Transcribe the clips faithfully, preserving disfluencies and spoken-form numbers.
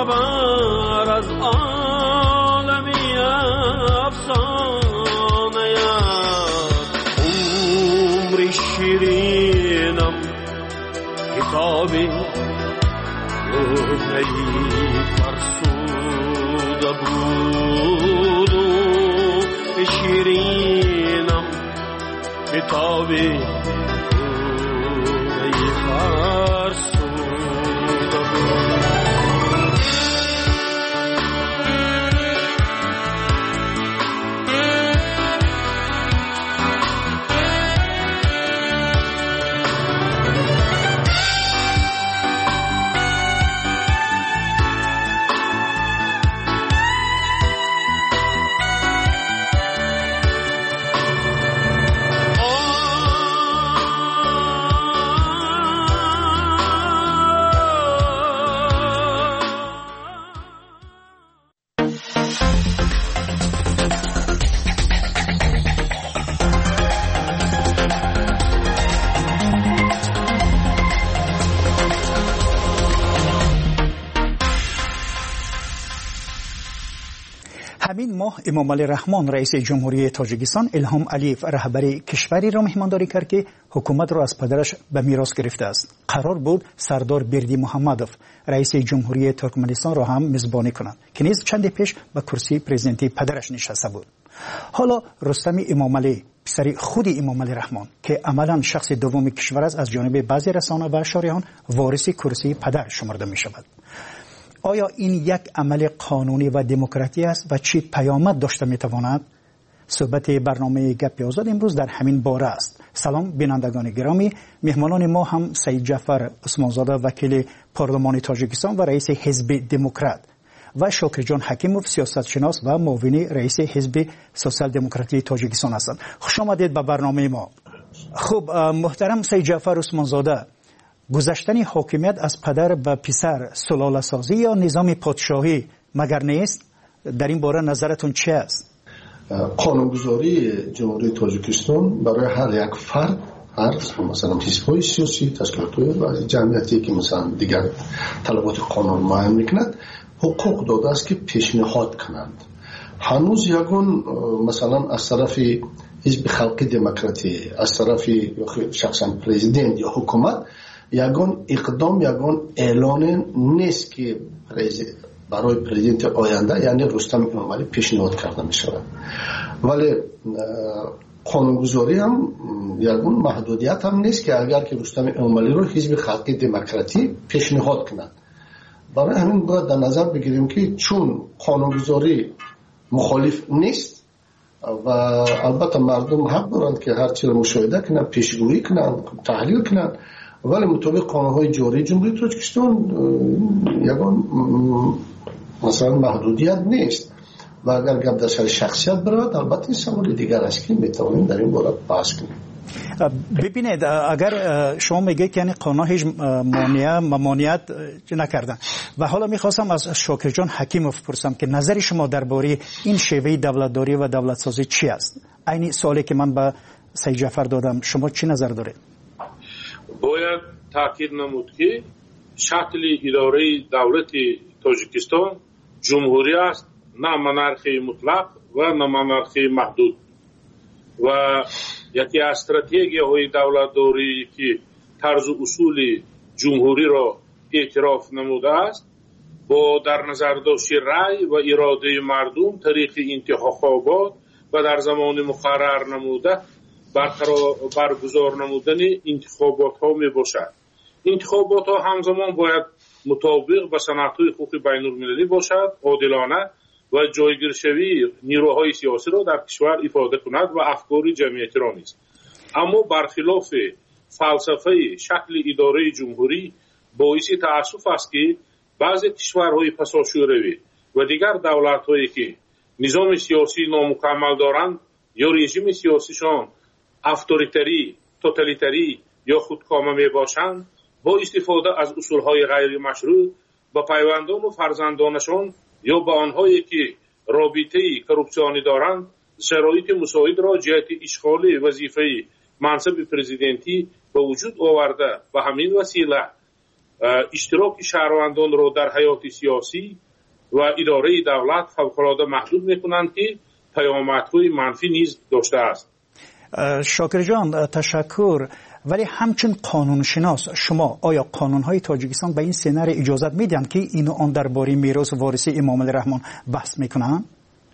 خبر از عالمی افسانه عمری شیرینم کتابی روزی فرسوده بود و شیرینم کتابی روزی فرسوده بود. همین ماه امامعلی رحمان رئیس جمهوری تاجیکستان الهام علیف رهبر کشوری را مهمانداری کرد که حکومت را از پدرش به میراث گرفته است. قرار بود سردار بردی محمدوف رئیس جمهوری ترکمنستان را هم میزبانی کنند که نیز چند پیش به کرسی پرزیدنتی پدرش نشسته بود. حالا رستم امامعلی پسر خود امامعلی رحمان که عملا شخص دوم کشور است از جانب بعضی رسانه و شارحان وارث کرسی پدر شمرده می شود. آیا این یک عمل قانونی و دموکراتی است و چی پیامد داشته میتواند؟ صحبت برنامه گپ آزاد امروز در همین باره است. سلام بینندگان گرامی، مهمانان ما هم سید جعفر عثمانزاده وکیل پارلمان تاجیکستان و رئیس حزب دموکرات و شاکر جان حکیموف سیاستشناس و معاون رئیس حزب سوسیال دموکراتی تاجیکستان هستند. خوش آمدید به برنامه ما. خب محترم سید جعفر عثمانزاده، گذشتن حاکمیت از پدر به پسر سلاله سازی یا نظام پادشاهی مگر نیست؟ در این باره نظرتون چه است؟ قانونگذاری جمهوری تاجیکستان برای هر یک فرد، هر مثلا حزب‌های سیاسی، تشکیلات‌های و جمعیتی که مثلا دیگر طلبات قانون معین میکند حقوق داده است که پیشنهاد کنند. هنوز یگان مثلا از طرف حزب خلقی دموکراتی، از طرف شخصا پرزیدنت یا حکومت یگان اقدام، یگان اعلان نیست که برای پرزیدنت آینده یعنی رستم امامعلی پیشنهاد کرده می شود. ولی قانونگذاری هم یگان محدودیت هم نیست که اگر که رستم امامعلی رو حزب خلقی دموکراتی پیشنهاد کنند. برای همین باید در نظر بگیریم که چون قانونگذاری مخالف نیست و البته مردم حق دارند که هر چیز مشاهده کنند، پیشگویی کنند، تحلیل کنند، ولی مطابق قانون‌های جاری جمهوری تاجیکستان یگان مثلا محدودیت نیست و اگر گپ در سر شخصیت برود البته این سوال دیگر است که میتوانیم در این باره بحث کنیم. ببینید اگر شما میگید که یعنی قانون هیچ مانع ممانعت نکردن و حالا میخواستم از شاکر جان حکیموف پرسم که نظر شما درباره این شیوه دولتداری و دولت سازی چی است؟ عین سوالی که من به سید جعفر دادم، شما چی نظر دارید؟ باید تاکید نمود که شکل اداره دولت تاجیکستان جمهوری است، نه منارخی مطلق و نه منارخی محدود و یکی از استراتژی‌های دولتداری که طرز اصول جمهوری را اعتراف نموده است با در نظر داشت رأی و اراده مردم طریق انتخابات و در زمان مقرر نموده برگزار نمودن انتخابات ها می باشد. انتخابات ها همزمان باید مطابق با سنت‌های حقوق بین المللی باشد، عادلانه و جایگیر شوی نیروهای سیاسی را در کشور افاده کند و افکار جمعیتی را نیست. اما برخلاف فلسفه شکل اداره جمهوری باعث تأسف است که بعضی کشورهای پساشوروی و دیگر دولت‌هایی که نظام سیاسی نامکمل دارند یا رژیم سیاسیشان اتوریتری، توتالیتری یا خودکامه می باشند با استفاده از اصولهای غیر مشروع با پیوندان و فرزندانشان یا با آنهایی که رابطه کورپسیونی دارند شرایط مساعد را جهت اشغال وظیفه منصب پرزیدنتی به وجود آورده و همین وسیله اشتراک شهروندان را در حیات سیاسی و اداره دولت فوق‌العاده محدود میکنند که پیامدهای منفی نیز داشته است. شاکر جان تشکر. ولی همچون قانونشناس شما آیا قانونهای تاجیکستان به این سناریو اجازه میدن که اینو آن درباره میراث وارثی امام علی رحمان بحث میکنن؟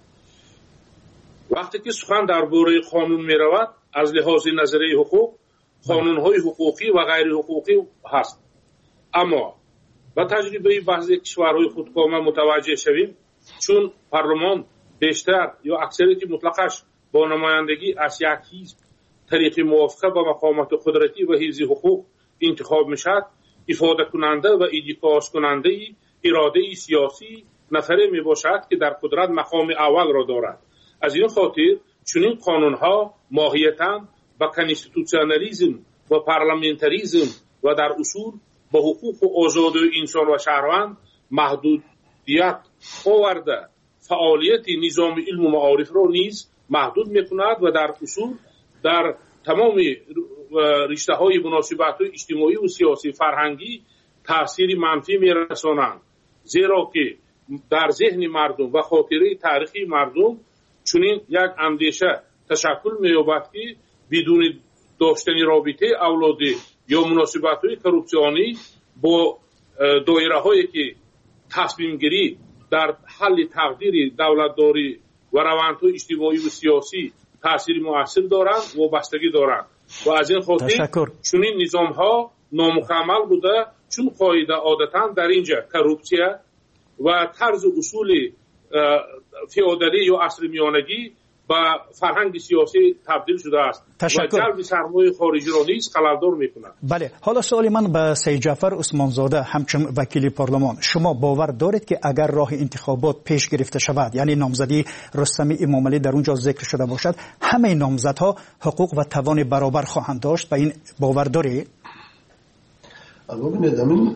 وقتی که سخن درباره قانون میرود از لحاظ نظریه حقوق قانونهای حقوقی و غیر حقوقی هست، اما با تجربه بعضی کشورهای خودکامه متوجه شویم چون پارلمان بیشتر یا اکثریت مطلقش با نمایندگی از یک حزب طریق موافقه با مقامات قدرتی و حفظ حقوق انتخاب میشد، افاده کننده و ایدیکاس کننده اراده سیاسی نفره می باشد که در قدرت مقام اول را دارد. از این خاطر چنین قانونها ماهیتاً با کانستیتوسیونالیسم و پارلمانتاریسم و در اصول با حقوق و آزادی انسان و شهروند محدودیت آورده فعالیت نظام علم و معارف را نیز محدود میکند و در اصول در تمام رشته های مناسبات اجتماعی و سیاسی فرهنگی تاثیر منفی میرسانند، زیرا که در ذهن مردم و خاطره تاریخی مردم چنین یک اندیشه تشکل می‌یابد که بدون داشتن رابطه اولادی یا مناسبات های کورپسیونی با دایره هایی که تصمیم گیری در حل تقدیر دولتداری و روندهای اجتماعی و سیاسی تاثیر مؤثر دارند و بستگی دارند و از این خاطر چنین نظام ها نامکمل بوده چون قاعده عادتا در اینجا کورپسیا و طرز اصول فئودالی یا عصر میانگی با فرهنگ سیاسی تبدیل شده است تشکر. و جلب سرمایه خارجی را نیز خللدار می‌کند. بله، حالا سوال من به سید جعفر عثمانزاده همچون وکیل پارلمان، شما باور دارید که اگر راه انتخابات پیش گرفته شود، یعنی نامزدی رستم امام علی در اونجا ذکر شده باشد، همه نامزدها حقوق و توان برابر خواهند داشت؟ به این باور دارید؟ ببینید همین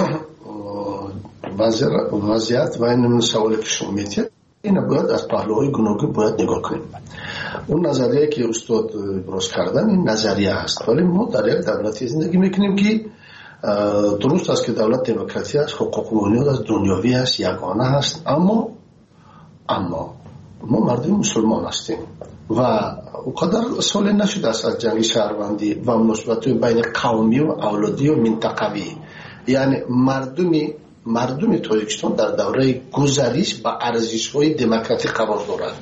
وضعیت و این سوالی که شما می‌پرسید این باید از پهلوهای گوناگون باید نگاه کنیم. اون نظریه که استاد براز کردن این نظریه است، ولی ما در یک دولتی زندگی میکنیم که درست است که دولت دموکراسی است، حقوق و بنیاد از دنیوی است، یگانه است، اما اما ما مردم مسلمان هستیم و اونقدر سال نشده است از جنگ شهروندی و مناسبات بین قومی و اولادی و منطقوی، یعنی مردمی مردم تاجیکستان در دوره گذریش با ارزش‌های دموکراتیک قرار دارد.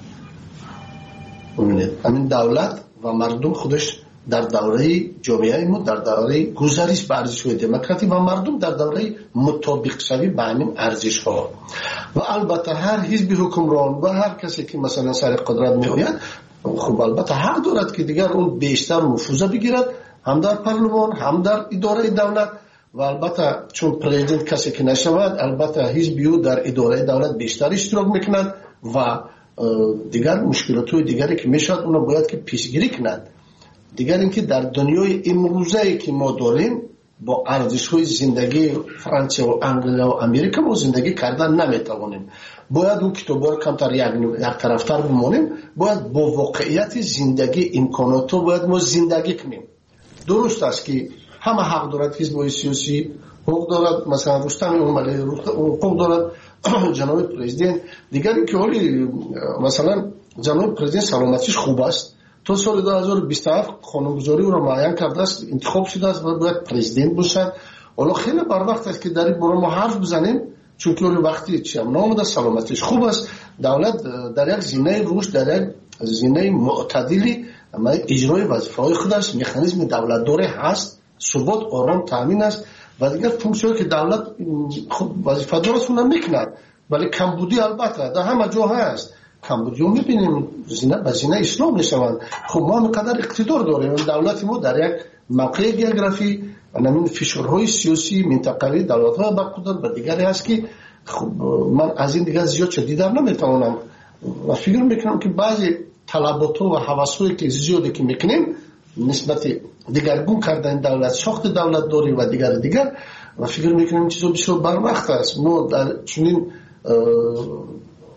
ببینید همین دولت و مردم خودش در دوره جامعه ما در دوره گذریش با ارزش‌های دموکراتیک و مردم در دوره مطابق شوی با همین ارزش‌ها و البته هر حزب حکمران و هر کسی که مثلا سر قدرت می‌آید خب البته حق دارد که دیگر اون بیشتر نفوذ بگیرد هم در پارلمان هم در اداره دولت و البته چون پرزیدنت کسی که نشود البته حزبی او در اداره دولت بیشتر اشتراک میکند و دیگر مشکلات‌های دیگری که میشد اونا باید که پیشگیری کند. دیگر اینکه در دنیای امروزی که ما داریم با ارزش‌های زندگی فرانسه و انگلیس و امریکا ما زندگی کردن نمیتوانیم، باید اون کتاب‌ها کمتر یک یک طرفتر بمانیم، باید با واقعیت زندگی امکانات رو باید ما زندگی کنیم. درست است که همه حق دارد حزب سیاسی حقوق دارد، مثلا رستم امام علی حقوق دارد جناب پرزیدنت، دیگر اینکه حالی مثلا جناب پرزیدنت سلامتیش خوب است، تا سال دو هزار و بیست و هفت قانونگذاری او را معین کرده است، انتخاب شده است و باید پرزیدنت باشد. حالا خیلی بر وقت است که در این باره ما حرف بزنیم، چون که وقتی چیم نامده سلامتیش خوب است، دولت در یک زمینه روش در یک زمینه معتدلی اجرای وظیفه‌های خودش مکانیزم دولتداری هست، ثبات آرام تامین است و دیگر فونکسیونی که دولت خب وظیفه دارشون میکند، ولی کمبودی البته در همه جا هست. کمبودی رو میبینیم زینه به زینه اسلام نشوند. خب ما اینقدر اقتدار داریم، دولت ما در یک موقع گئوگرافی و نمین فشارهای سیاسی منطقوی دولت‌ها با قدرت و دیگری هست که خب من از این دیگر زیاد چه دیدار نمیتوانم و فکر میکنم که بعضی طلبات و هوس‌هایی که زیادی که میکنیم نسبت دیگرگون کردن دولت، ساخت دولت داری و دیگر دیگر و فکر میکنم چیزا بسیار بر وقت است. ما در چنین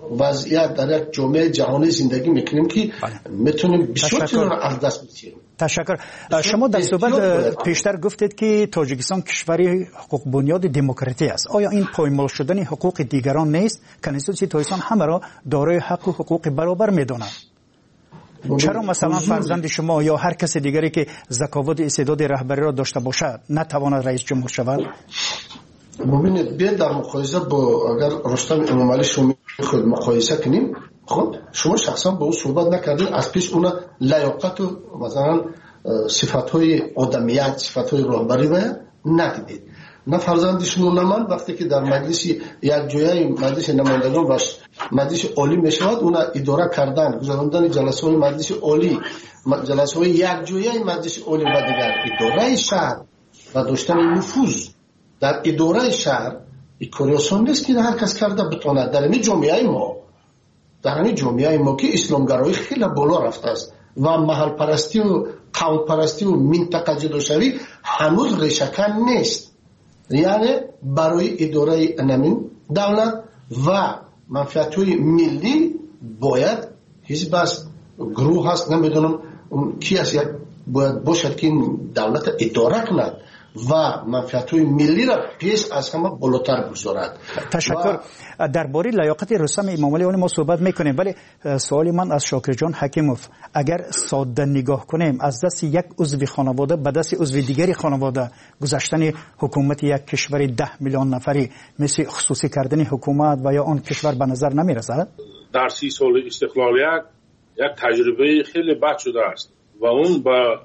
وضعیت در یک جامعه جهانی زندگی میکنیم که میتونیم بسیار چیزا را از دست بدیم. تشکر. شما در صحبت پیشتر گفتید که تاجیکستان کشوری حقوق بنیاد دموکراتی است. آیا این پایمال شدن حقوق دیگران نیست؟ کنستیتوسیون تاجیکستان همه را دارای حق و حقوق برابر میداند. چرا مثلا فرزند شما یا هر کس دیگری که ذکاوت استعداد رهبری را داشته باشد نتواند رئیس جمهور شود؟ ببینید بیاید در مقایسه با اگر رستم امامعلی شما خود مقایسه کنیم، خب شما شخصا با او صحبت نکردید، از پیش اون لیاقت و مثلا صفات‌های آدمیت، صفات‌های رهبری و ندیدید. نه فرزند شما نه من وقتی که در مجلس یک جایه مجلس نمایندگان و مجلس عالی میشود، اون اداره کردن گذراندن جلسه های مجلس عالی، جلسه های یک جایه مجلس عالی و دیگر اداره شهر و داشتن نفوذ در اداره شهر این کار آسان نیست که هر کس کرده بتواند. در این جامعه ما در این جامعه ما که اسلامگرایی خیلی بالا رفته است و محل پرستی و قوم پرستی و منطقه جداشوی هنوز ریشه‌کن نیست. یعنی برای اداره نمین دولت و منفعت‌های ملی باید حزب است، گروه هست، نمیدونم کی است، باید باشد که این دولت اداره کند و منفعت‌های ملی را پیش از همه بالاتر بگذارد. تشکر. درباره لیاقت رستم امامعلی ما صحبت میکنیم، ولی سوال من از شاکر جان حکیموف، اگر ساده نگاه کنیم از دست یک عضو خانواده به دست عضو دیگری خانواده گذاشتن حکومت یک کشور ده میلیون نفری مثل خصوصی کردن حکومت و یا آن کشور به نظر نمیرسد؟ در سی سال استقلالیت یک تجربه خیلی بد شده است و اون با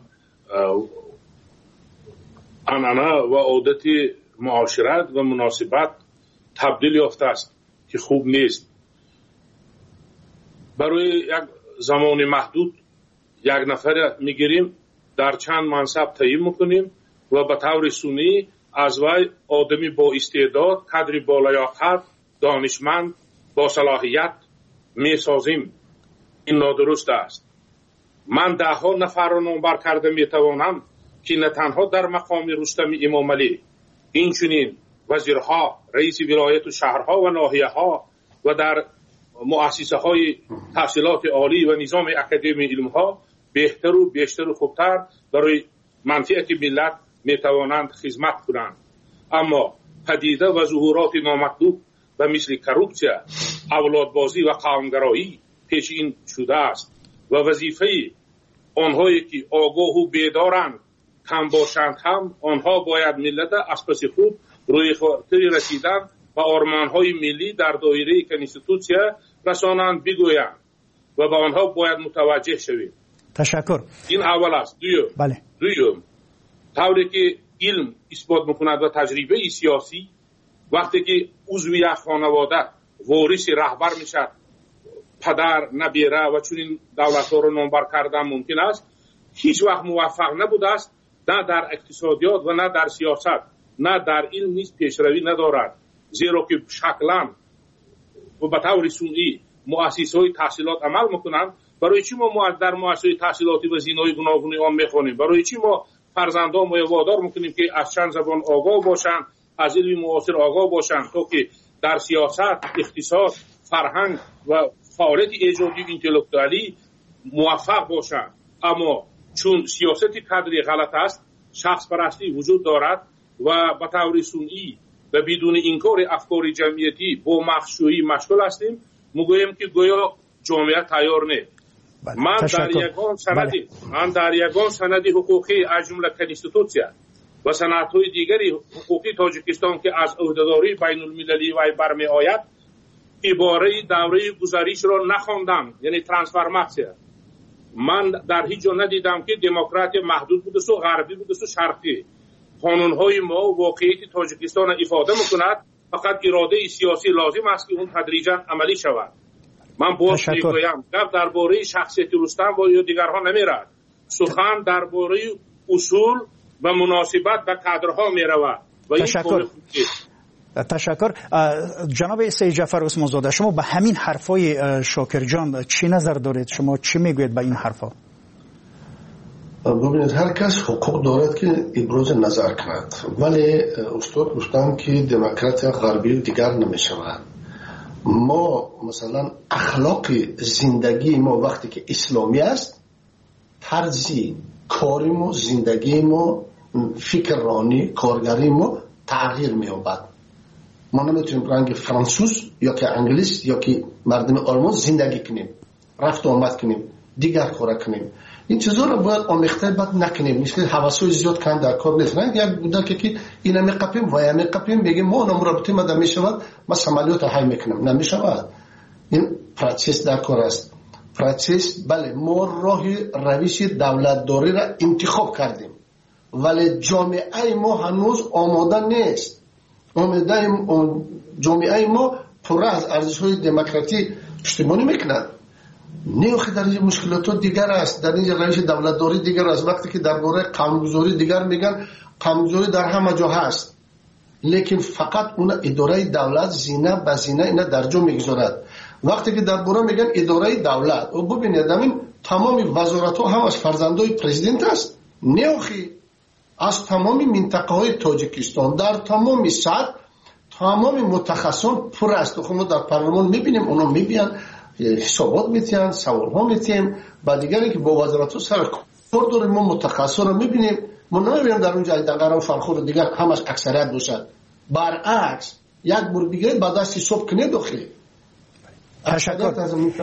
عنعنه و عادت معاشرت و مناسبت تبدیل یافته است که خوب نیست. برای یک زمان محدود یک نفر میگیریم، در چند منصب تعیین میکنیم و به طور سنی از وی آدمی با استعداد، قدری با لیاقت، دانشمند، با صلاحیت میسازیم. این نادرست است. من ده ها نفر را نامبر کرده میتوانم که نه تنها در مقام رستم امامعلی، اینچنین وزیرها، رئیس ولایت و شهرها و ناحیه ها و در مؤسسه های تحصیلات عالی و نظام اکادمی علم ها بهتر و بیشتر و خوبتر برای منفعت ملت میتوانند خدمت کنند. اما پدیده و ظهورات نامطلوب و مثل کروپسیا، اولادبازی و قومگرایی پیش این شده است و وظیفه آنهایی که آگاه و بیدارند کم باشند هم آنها باید ملت از پس خوب روی خاطر رسیدن و آرمانهای ملی در دایره کنستیتوسیا رسانند بگویند و به آنها باید متوجه شویم. تشکر. این اول است. دویم بله. دویم طوری که علم اثبات میکند و تجربه سیاسی وقتی که عضو یک خانواده وارث رهبر میشد، پدر نبیره و چنین دولت‌ها را نامبر کردن ممکن است، هیچ وقت موفق نبوده است، نه در اقتصادیات و نه در سیاست، نه در علم نیز پیشروی ندارد، زیرا که شکلاً و به طور سنی مؤسسه‌های تحصیلات عمل میکنند. برای چی ما در مؤسسه تحصیلاتی و زینای گوناگون آن میخوانیم؟ برای چی ما فرزندان ما وادار میکنیم که از چند زبان آگاه باشند، از علم معاصر آگاه باشند تا که در سیاست، اقتصاد، فرهنگ و فعالیت ایجادی اینتלקتوالی موفق باشند؟ اما چون سیاست کادری غلط است، شخص پرستی وجود دارد و به طور سنی و بدون انکار افکار جمعیتی با مخشویی مشغول هستیم، میگوییم که گویا جامعه تیار نیست. من در یگان سندی من در یگان سندی حقوقی از جمله کنستیتوسیا و سندهای دیگری حقوقی تاجیکستان که از عهدهداری بین المللی و برمی آید عباره دوره گذریش را نخواندم، یعنی ترانسفورماسیون. من در هیچ جا ندیدم که دموکراسی محدود بوده و غربی بوده و شرقی. قانون‌های ما واقعیت تاجیکستان افاده می‌کند، فقط اراده سیاسی لازم است که اون تدریجاً عملی شود. من باز میگویم گپ درباره شخصیت رستم و یا دیگرها نمیرد، سخن درباره اصول و مناسبت به کادرها میرود و این تشکر. تشکر. جناب سید جعفر عثمان زاده، شما به همین حرفای شاکر جان چی نظر دارید؟ شما چی میگوید به این حرفا؟ ببینید، هر کس حقوق دارد که ابراز نظر کند، ولی استاد گفتن که دموکراسی غربی دیگر نمی شود ما مثلا اخلاق زندگی ما وقتی که اسلامی است، طرز کاری ما، زندگی ما، فکرانی کارگری ما تغییر می‌یابد. ما نمیتونیم رنگ فرانسوس یا که انگلیس یا که مردم آلمان زندگی کنیم، رفت و آمد کنیم، دیگر کار کنیم. این چیزا رو باید آمیخته بعد نکنیم. مثل حواسای زیاد کم در کار نیست. نه یک بوده که اینا میقپیم و یا میقپیم بگیم ما اونم رابطه ما میشود، ما عملیات های میکنم. نمیشود. این پروسس در کار است. پروسس بله ما راه روش دولت داری را انتخاب کردیم، ولی جامعه ما هنوز آماده نیست. آماده جامعه ما پر از ارزش‌های دموکراسی پشتیبانی میکند. نیوخی در این مشکلات دیگر است، در این روش دولت داری دیگر است. وقتی که درباره قانونگذاری دیگر میگن، قانونگذاری در همه جا هست، لیکن فقط اون اداره دولت زینه به زینه اینا در جا میگذارد. وقتی که درباره میگن اداره دولت، و ببینید همین تمام وزارت ها هم از فرزندای پرزیدنت است. نیوخی از تمام منطقه های تاجیکستان در تمام سطح تمام متخصصان پر است. خب ما در پارلمان میبینیم، اونا میبینن حسابات میتین، سوال ها میتیم، و دیگری که با وزارت ها سر کار داریم ما متخصص رو میبینیم. ما نمیبینیم در اونجا دقیقا فرخور دیگر همش اکثریت باشد. برعکس یک بار دیگه بعد از حساب کنه داخلی تشکر.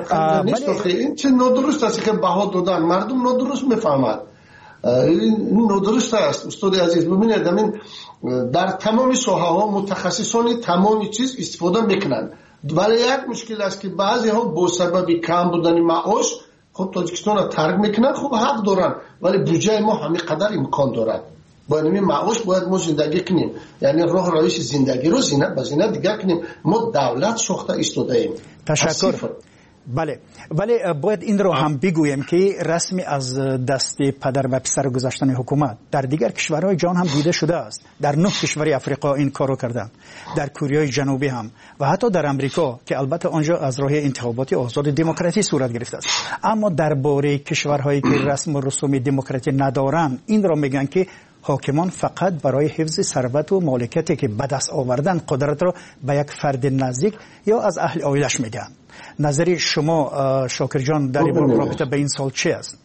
این چه نادرست است که بها دادن، مردم نادرست میفهمد. این نادرست است استاد عزیز. ببینید همین در تمام ساحه ها متخصصان تمامی چیز استفاده میکنن، ولی یک مشکل است که بعضی ها با سبب کم بودن معاش خود تاجیکستان را ترک میکنن. خب حق دارن، ولی بودجه ما همین قدر امکان دارد. با این معاش باید ما زندگی کنیم، یعنی راه روش زندگی رو زینه به زینه دیگر کنیم. ما دولت ساخته ایستاده ایم. تشکر. بله، ولی باید این رو هم بگویم که رسمی از دست پدر و پسر گذاشتن حکومت در دیگر کشورهای جهان هم دیده شده است. در نه کشور افریقا این کارو کردن، در کره جنوبی هم، و حتی در امریکا که البته آنجا از راه انتخابات آزاد دموکراسی صورت گرفته است. اما درباره کشورهایی که رسم و رسوم دموکراسی ندارند، این را میگن که حاکمان فقط برای حفظ ثروت و مالکیتی که به دست آوردن قدرت را به یک فرد نزدیک یا از اهل عائلش میدن. نظری شما شاکر جان در این رابطه به این سال چی است؟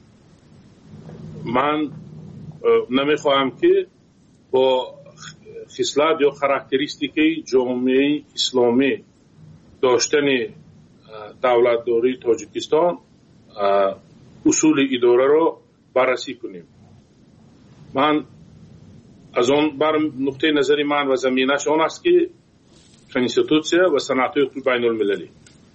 من نمیخواهم که با خصلت یا خاراکتریستیکی جامعه اسلامی داشتن دولتداری تاجیکستان اصول اداره رو بررسی کنیم. من از آن بر نقطه نظری من و زمینش آن است که کنستیتوسیا و صنعت‌های حقوق بین المللی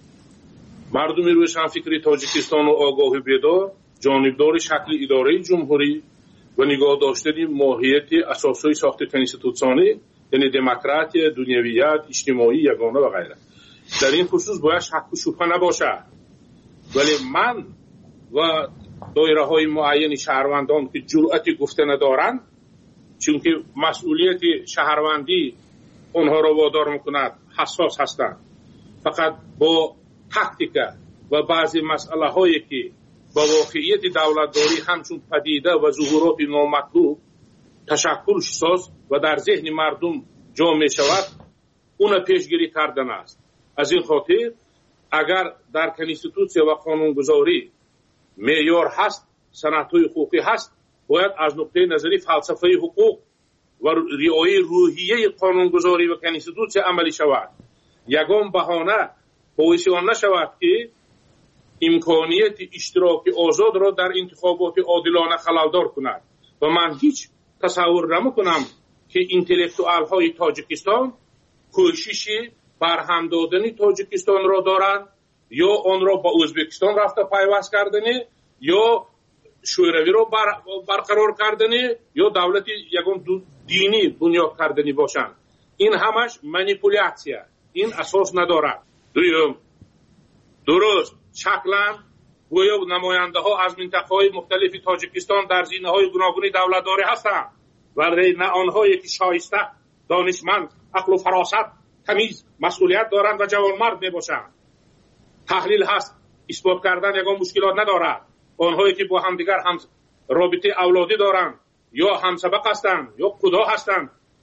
مردمی روشنفکری تاجیکستان و آگاه و بیدار جانبدار شکل اداره جمهوری و نگاه داشتن ماهیت اساسی ساخت کنستیتوسیونی، یعنی دموکراسی، دنیویت، اجتماعی، یگانه و غیره. در این خصوص باید شک و شبهه نباشد. ولی من و دایره های معین شهروندان که جرأت گفته ندارند، چون که مسئولیت شهروندی اونها را وادار میکند حساس هستند، فقط با تاکتیکا و بعضی مسئله هایی که با واقعیت دولتداری همچون پدیده و ظهورات نامطلوب تشکل ساز و در ذهن مردم جا می شود، اون پیشگیری کردن است. از این خاطر اگر در کنستیتوسیا و قانونگذاری معیار هست، صنعت‌های حقوقی هست، باید از نقطه نظری فلسفه حقوق و رعایت روحیه قانونگذاری و کنستیتوسیا عملی شود. یگان بهانه باعث آن نشود که امکانیت اشتراک آزاد را در انتخابات عادلانه خللدار کند. و من هیچ تصور نمی‌کنم که انتلکتوال های تاجیکستان کوشش برهم دادن تاجیکستان را دارند یا آن را با ازبکستان رفته پیوست کردن یا شوروی را بر برقرار کردن یا دولت یگان دینی بنیاد کردنی باشند. این همش مانیپولیاسیه، این اساس ندارد. دویم، درست شکلا گویا نماینده ها از منطقه های مختلف تاجیکستان در زینه های گوناگون دولتداری هستند، ولی نه آنهایی که شایسته، دانشمند، عقل و فراست، تمیز، مسئولیت دارند و جوانمرد می باشند. تحلیل هست، اثبات کردن یگان مشکلات ندارد. آنهایی که با همدیگر هم رابطه اولادی دارند یا همسبق هستند یا خدا هستند،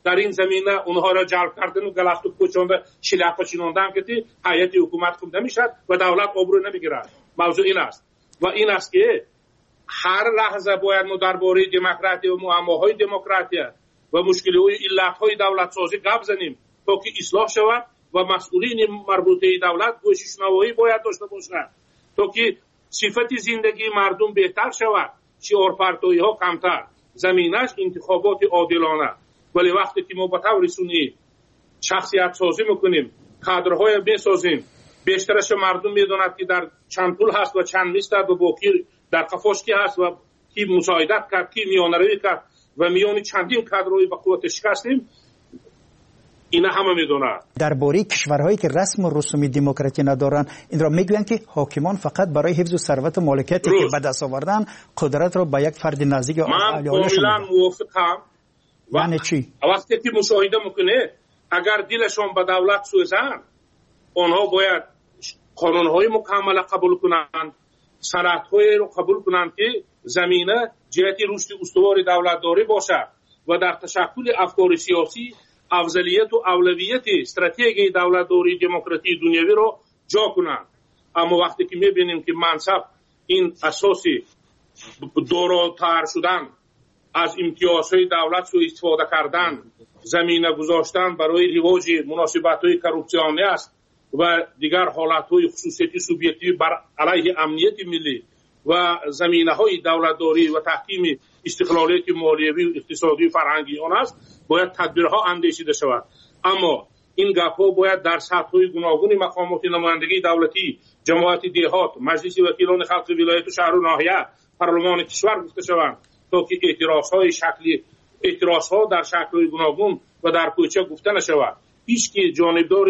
در این زمینه اونها را جلب کردن و گلخت و کوچاند شلاق چیناندن که هیئت حکومت خوب نمیشد و دولت آبرو نمیگیرد. موضوع این است و این است که هر لحظه باید ما درباره دموکراسی و معماهای دموکراسی و مشکل‌های علت‌های دولت سازی گپ زنیم تا که اصلاح شود و مسئولین مربوطه دولت گوش شنوایی باید داشته باشند تا که صفت زندگی مردم بهتر شود، شعارپرتویی‌ها کمتر، زمینش انتخابات عادلانه. ولی وقتی که ما به طور سنی شخصیت سازی میکنیم، کادرهای میسازیم، بیشترش مردم میدوند که در چند پول هست و چند نیست و باقی در قفاش کی هست و کی مساعدت کرد، کی میانروی کرد و میانی چندین کادرهای به قوت شکستیم، اینا همه میدونن. درباره کشورهایی که رسم و رسوم دموکراسی ندارن این را میگویند که حاکمان فقط برای حفظ ثروت و مالکیتی که به دست آوردن قدرت را به یک فرد نزدیک من کاملا موافقم. یعنی چی؟ وقتی که مشاهده میکنه اگر دلشون به دولت سوزن، آنها باید قانونهای مکمل قبول کنند، سندهای رو قبول کنند که زمینه جهت رشد استوار دولت داری باشد و در تشکل افکار سیاسی افضلیت و اولویت استراتژی دولت داری دموکراسی دنیوی رو جا کنند. اما وقتی که میبینیم که منصب این اساسی دوراتر شدن، از امتیازهای دولت سوء استفاده کردن، زمینه گذاشتن برای رواج مناسبت‌های کروپسیونی است و دیگر حالت‌های خصوصیتی سوبیکتیو بر علیه امنیت ملی و زمینه‌های دولتداری و تحکیم استقلالیت مالیوی و اقتصادی و فرهنگی آن است، باید تدبیرها اندیشیده شود. اما این گپ‌ها باید در سطح‌های گوناگون مقامات نمایندگی دولتی، جماعت دهات، مجلس وکیلان خلق ولایت و شهر و ناحیه، پارلمان کشور گفته شوند تا که اعتراض‌های شکلی اعتراض‌ها در شکل‌های گوناگون و در کوچه گفته نشود. هیچ کی جانبدار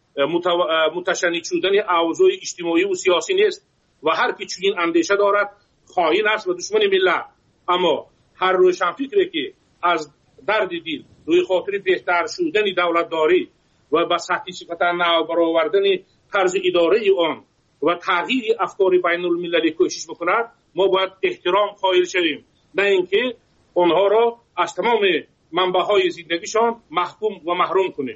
متشنج شدن اوضاع اجتماعی و سیاسی نیست و هر کی چنین اندیشه دارد خائن است و دشمن ملت. اما هر روشنفکری که از درد دل روی خاطر بهتر شدن دولتداری و به سطح صفت نو برآوردن طرز اداره آن و تغییر افکار بین المللی کوشش بکند، ما باید احترام قائل شویم، نه اینکه آنها را از تمام منبع‌های زندگیشان محکوم و محروم کنیم.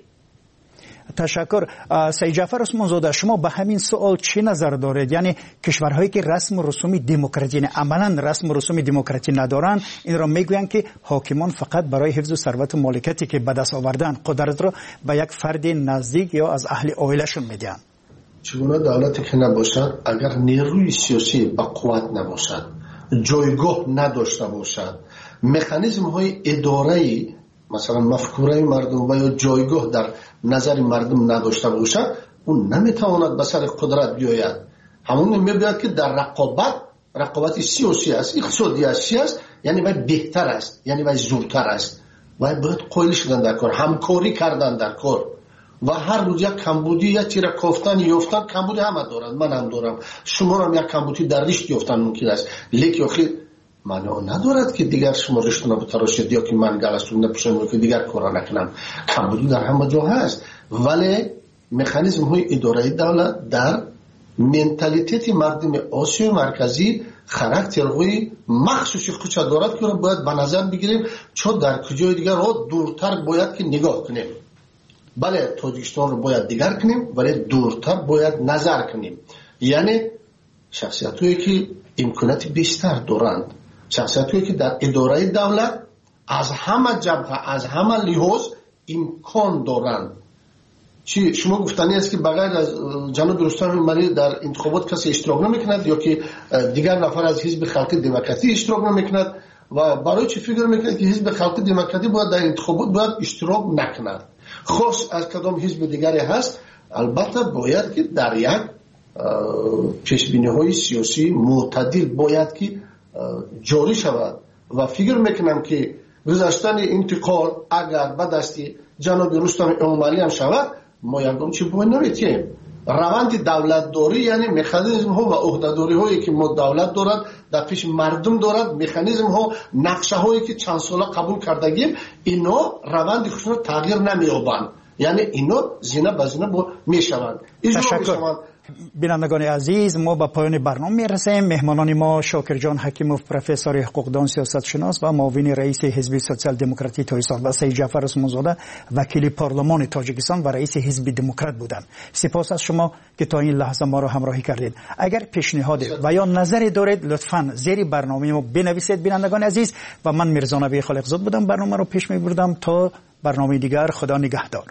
تشکر. سید جعفر عثمان زاده، شما به همین سوال چی نظر دارید؟ یعنی کشورهایی که رسم و رسوم دموکراسی عملاً رسم و رسوم دموکراسی ندارند این را میگویند که حاکمان فقط برای حفظ ثروت و مالکیتی که به دست آوردن قدرت را به یک فرد نزدیک یا از اهل عائله‌شون میدن. چگونه دولتی که نباشد، اگر نیروی سیاسی با قوت نباشد، جایگاه نداشته باشد، مکانیزم های اداره‌ای مثلا مفکوره مردم و یا جایگاه در نظر مردم نداشته باشد، اون نمیتواند به سر قدرت بیاید. همون میباید که در رقابت رقابت سیاسی است، اقتصادی است، یعنی باید بهتر است، یعنی باید زورتر است، باید باید قائل شدن در کار، همکاری کردن در کار و هر روز یک کمبودی یا تیره کافتن یافتن، کمبودی همه دارند، من هم دارم، شما هم یک کمبودی در رشت یافتن ممکن است، لیک آخر معنا ندارد که دیگر شما رشت نبتراشید یا که من گلستون نپوشم که دیگر کارا نکنم. کمبودی در همه جا هست، ولی مکانیزم های اداره دولت در منتالیته مردم آسیای مرکزی خاراکترهای مخصوصی خودش دارد که را باید به نظر بگیریم، چون در کجای دیگر را دورتر باید که نگاه کنیم. بله تاجیکستان رو باید دیگر کنیم، ولی دورتر باید نظر کنیم. یعنی شخصیت‌هایی که امکانات بیشتر دارند، شخصیت‌هایی که در اداره دولت از همه جبهه از همه لحاظ امکان دارند. چی شما گفتنی است که بغیر از جناب رستم ملی در انتخابات کسی اشتراک نمیکند یا که دیگر نفر از حزب خلق دموکراسی اشتراک نمیکند و برای چی فکر میکند که حزب خلق دموکراسی باید در انتخابات باید اشتراک نکند، خاص از کدام حزب دیگری هست. البته باید که در یک پیشبینی های سیاسی معتدل باید که جاری شود و فکر میکنم که گذاشتن انتقال اگر به دست جناب رستم امالی هم شود، ما یکم چی باید نمیتیم. روند دولت داری یعنی مکانیزم ها و عهدهداری هایی که ما دولت دارد در پیش مردم دارد، مکانیزم ها نقشه هایی که چند ساله قبول کردگیم، اینا روند خودشون تغییر نمیابند، یعنی اینا زینه به زینه میشوند، اجرا میشوند بینندگان عزیز، ما به پایان برنامه میرسیم. مهمانان ما شاکر جان حکیموف، پروفسور حقوقدان سیاستشناس و معاون رئیس حزب سوسیال دموکراتی تایسار و سید جعفر عثمانزاده وکیل پارلمان تاجیکستان و رئیس حزب دموکرات بودند. سپاس از شما که تا این لحظه ما را همراهی کردید. اگر پیشنهاد و یا نظری دارید لطفاً زیر برنامه ما بنویسید. بینندگان عزیز، و من میرزا نبی خالقزاد بودم، برنامه رو پیش میبردم. تا برنامه دیگر، خدا نگهدار.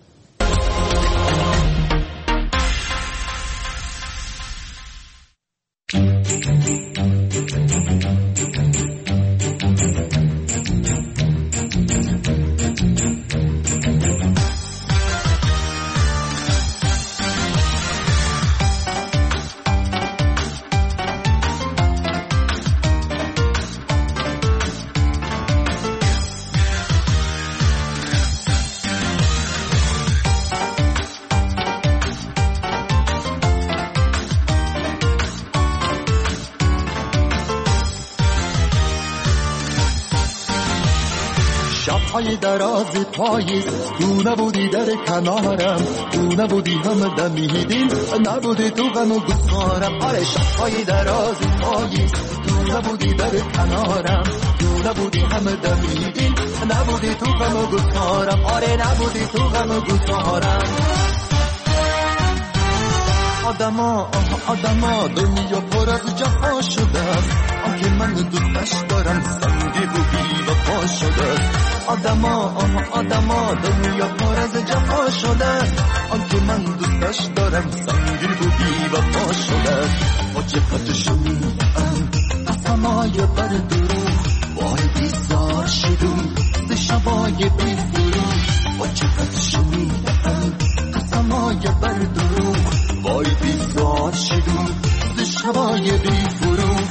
شب‌های دراز پاییز، تو نبودی در کنارم، تو نبودی هم دمیدیم، نبودی تو غم و گفتارم. آره شب‌های دراز پاییز، تو نبودی در کنارم، تو نبودی هم دمیدیم، نبودی تو غم و گفتارم. آره نبودی تو غم و گفتارم. آدما آدما دنیا پر از جفا شده است، آنکه من دوستش دارم سنگی بودی و پا شده است. آدما آدما دنیا پر از جفا شده است، آنکه من دوستش دارم سنگی بودی و پا شده است. با چقدر شنیدم قسمای بر دروغ، وای بیزار شدم ز شبای بی فروغ. با چقدر شنیدم قسمای بر دروغ، وای بیزار شدم ز شبای بی فروغ.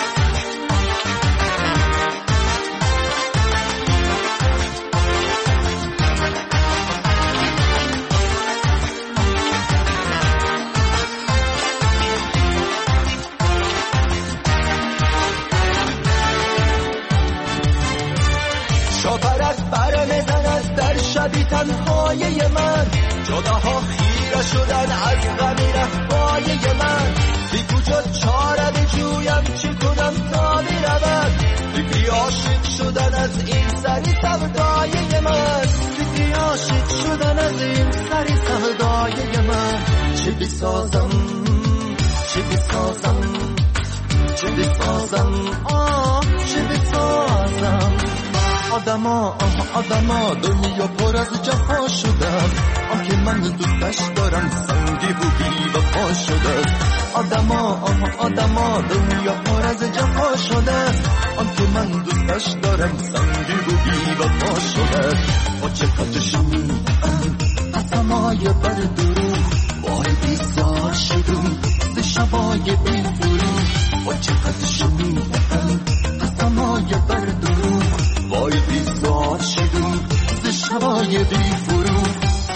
شاپرک بر میزند در شبی تنهای من، جداها خیره شدن از غمی رفای من. بی کجا چاره بجویم، چی کنم تا برود؟ فکری عاشق شدن از این سری سودای من، فکری عاشق شدن از این سری سودای من. چی بسازم چی بسازم چی بسازم آه چی بسازم. آدما آدما دنیا پر از جفا شده است، آنکه من دوستش دارم سنگی بودی و پا شده است. آدما آدما دنیا پر از جفا شده است، آنکه من دوستش دارم سنگی بودی و پا شده است. با چقدر شنیدم قسمای بر دروغ، وای بیزار شدم ز شبای بی فروغ. با چقدر شنیدم قسمای بر دروغ، وای بیزار شدم ز شبای بی فروغ.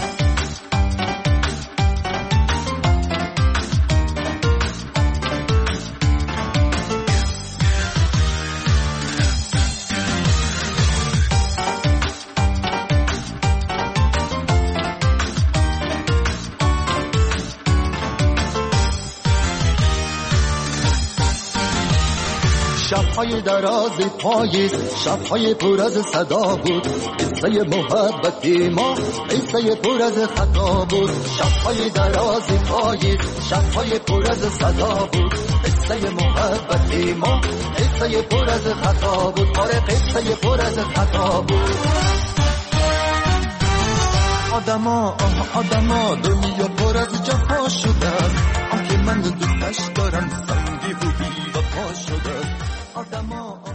شب‌های دراز پاییز، شب‌های پر از صدا بود، قصه محبت ما قصه پر از خطا بود. شب‌های دراز پاییز، شب‌های پر از صدا بود، قصه محبت ما قصه پر از خطا بود. آره قصه پر از خطا بود. آدما آدما دنیا پر از جفا شده است، آنکه من دوستش دارم سنگی بودی و پا شده. آدما